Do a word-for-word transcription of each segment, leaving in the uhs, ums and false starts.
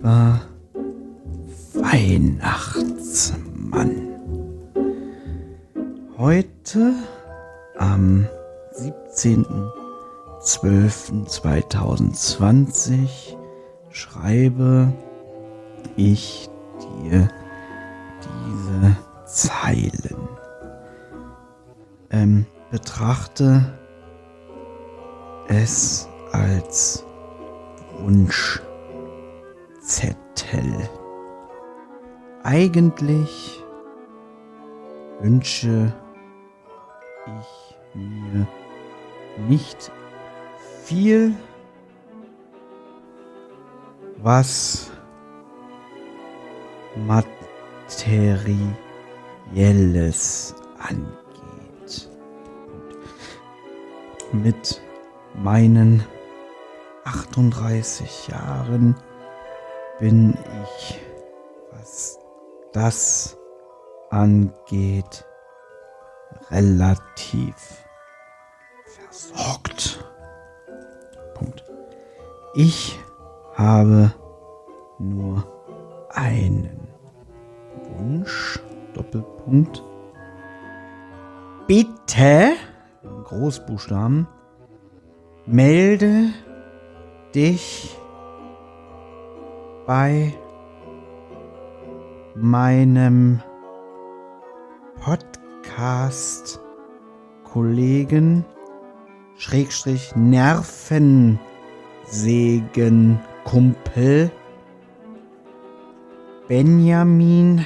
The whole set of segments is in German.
lieber Weihnachtsmann. Heute am siebzehnten zwölften zweitausendzwanzig schreibe ich dir diese Zeilen. Ähm, betrachte es als Wunschzettel. Eigentlich wünsche ich mir nicht viel, was Materielles angeht. Mit meinen achtunddreißig Jahren bin ich, was das angeht, relativ versorgt. Punkt. Ich habe nur einen Wunsch. Doppelpunkt. Bitte, in Großbuchstaben, melde dich bei meinem Podcast-Kollegen Schrägstrich Nervensägenkumpel Benjamin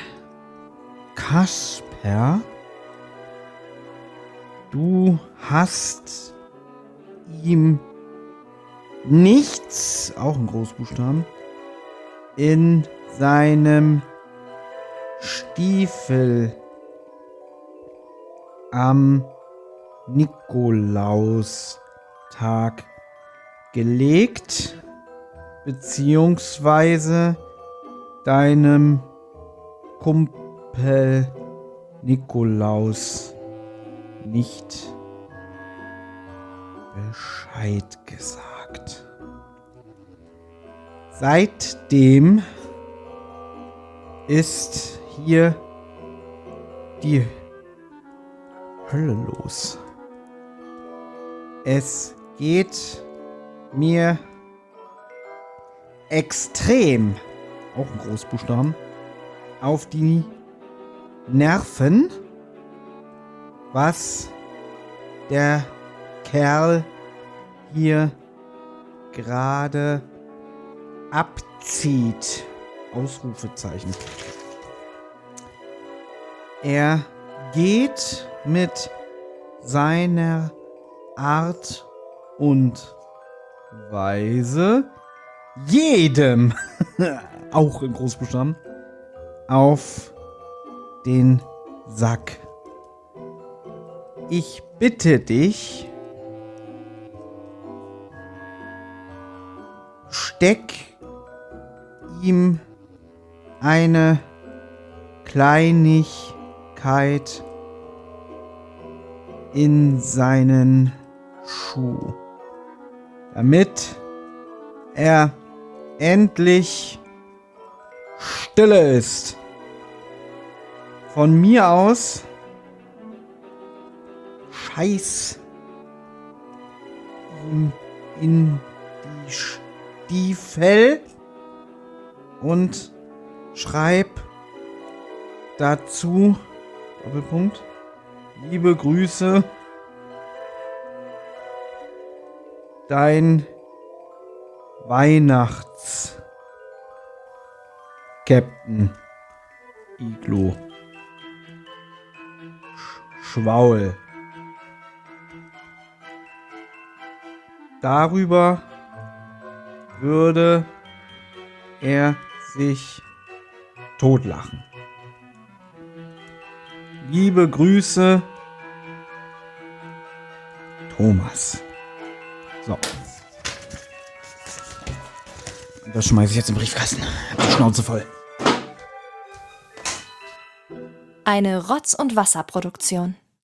Kasper. Du hast ihm nichts, auch in Großbuchstaben, in seinem Stiefel am Nikolaustag gelegt, beziehungsweise deinem Kumpel Nikolaus nicht Bescheid gesagt. Seitdem ist hier die Hölle los. Es geht mir extrem, auch in Großbuchstaben, auf die Nerven, was der Kerl hier gerade abzieht. Ausrufezeichen. Er geht mit seiner Art und Weise jedem, auch in Großbuchstaben, auf den Sack. Ich bitte dich, steck ihm eine Kleinigkeit in seinen Schuh, damit er endlich stille ist. Von mir aus scheiß ihm in die Stiefel und schreib dazu, Doppelpunkt, liebe Grüße, dein Weihnachts-Captain Iglo. Sch- Schwaul. Darüber würde er sich totlachen. Liebe Grüße, Thomas. So. Das schmeiße ich jetzt im Briefkasten. Die Schnauze voll. Eine Rotz- und Wasserproduktion.